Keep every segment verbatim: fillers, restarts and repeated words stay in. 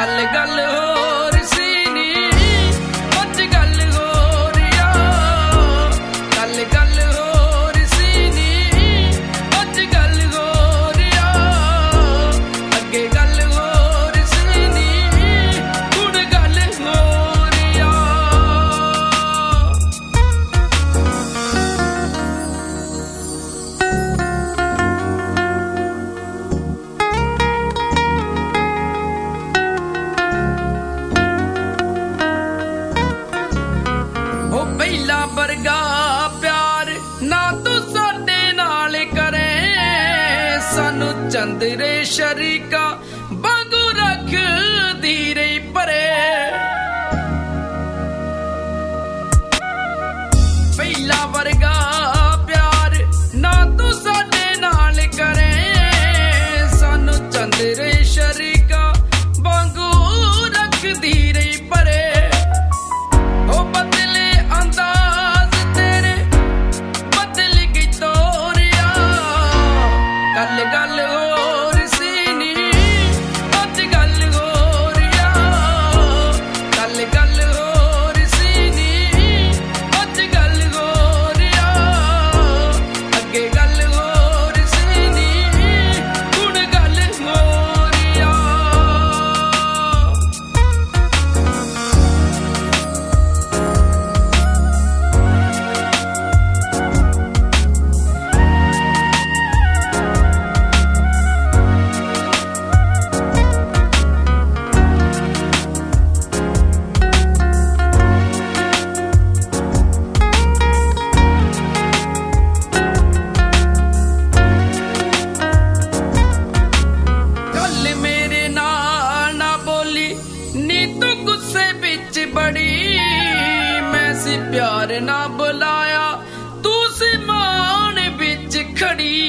ਗੱਲ ਗੱਲ ਹੋਰ ਸੀ ਨੀ ਅੱਜ ਗੱਲ ਹੋਰ ਆ ਗੱਲ ਗੱਲ ਹੋਰ ਸੀ ਨੀ ਅੱਜ ਗੱਲ ਹੋਰ ਆ ਅੱਗੇ ਗੱਲ ਹੋਰ ਸੀ ਨੀ ਹੁਣ ਗੱਲ ਹੋਰ ਆ ਪਹਿਲਾ ਵਰਗਾ ਪਿਆਰ ਨਾ ਤੂੰ ਸਾਡੇ ਨਾਲ ਕਰੇ ਸਾਨੂੰ ਚੰਦਰੇ ਸ਼ਰੀਕਾ ਵਾਂਗੂ ਰੱਖਦੀ ਰਹੀ ਪਰੇ ਪਹਿਲਾ ਵਰਗਾ ਪਿਆਰ ਨਾ ਤੂੰ ਸਾਡੇ ਨਾਲ ਕਰੇ ਸਾਨੂੰ ਚੰਦਰੇ ਸ਼ਰੀਕਾ ਵਾਂਗੂ ਰੱਖਦੀ ਰਹੀ ਪਰੇ ਉਹ ਬਦਲੇ ਗੱਲ ਗੱਲ ਹੋਰ ਸੀ ਨੀ ਅੱਜ ਗੱਲ ਹੋਰ ਆ ਗੱਲ ਗੱਲ ਹੋਰ ਸੀ ਨੀ ਅੱਜ ਗੱਲ ਹੋਰ ਆ ਅੱਗੇ ਗੱਲ ਹੋਰ ਸੀ ਨੀ ਹੁਣ ਗੱਲ ਹੋਰ ਆ ਨੀ ਤੂੰ ਗੁੱਸੇ ਵਿੱਚ ਬੜੀ ਮੈਂ ਸੀ ਪਿਆਰ ਨਾ ਬੁਲਾਇਆ ਤੂੰ ਸੀ ਮਾਣ ਵਿੱਚ ਖੜੀ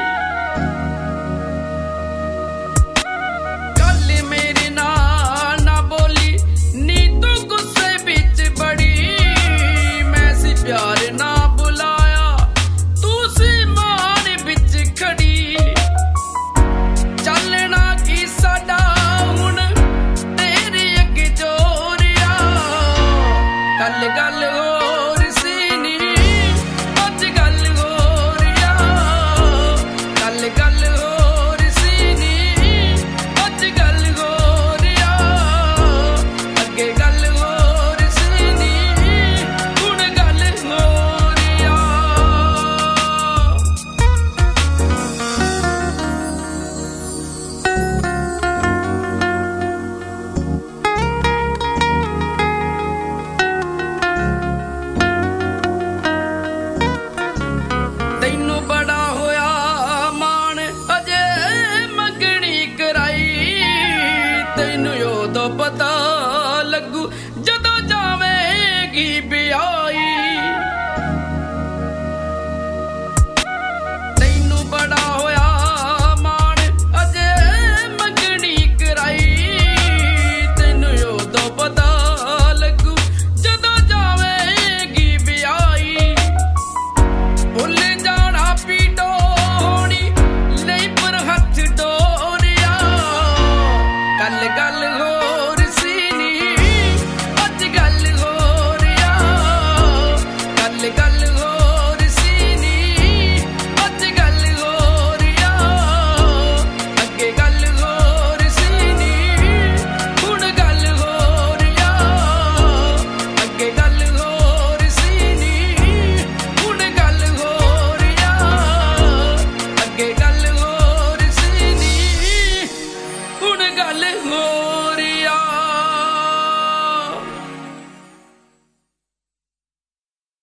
ਗੱਲ ਮੇਰੇ ਨਾਲ ਨਾ ਬੋਲੀ ਨੀ ਤੂੰ ਗੁੱਸੇ ਵਿੱਚ ਬੜੀ ਮੈਂ ਸੀ ਪਿਆਰ ਨਾ ਬੁਲਾਇਆ ਤੂੰ ਸੀ ਮਾਣ ਵਿੱਚ ਖੜੀ ਚੱਲਣਾ ਕੀ ਸਾਡਾ ਗੱਲ ਗੱਲ ਹੋਰ ਸੀ ਨੀ ਅੱਜ ਗੱਲ ਹੋਰ ਆ ਗੱਲ ਗੱਲ ਹੋਰ ਸੀ ਨੀ ਅੱਜ ਗੱਲ ਹੋਰ ਆ ਅੱਗੇ ਗੱਲ ਹੋਰ ਸੀ ਨੀ ਹੁਣ ਗੱਲ ਹੋਰ ਆ ਤੈਨੂੰ ਬੜਾ ਹੋਇਆ ਮਾਣ ਅਜੇ ਮੰਗਣੀ ਕਰਾਈ ਤੈਨੂੰ ਉਦੋਂ ਪਤਾ ਲੱਗੂ ਜਦੋਂ ਜਾਵੇਂਗੀ ਵਿਆਹੀ ਤੈਨੂੰ ਬੜਾ ਹੋਇਆ ਮਾਣ ਅਜੇ ਮੰਗਣੀ ਕਰਾਈ ਤੈਨੂੰ ਉਦੋਂ ਪਤਾ ਲੱਗੂ ਜਦੋਂ ਜਾਵੇਂਗੀ ਵਿਆਹੀ ਭੁੱਲ ਜਾਣਾ ਪੀਟੋ ਹੋਣੀ ਲਈ ਪਰ ਹੱਥ ਡੋਰਿਆ ਗੱਲ ਗੱਲ ਹੋਰ ਸੀ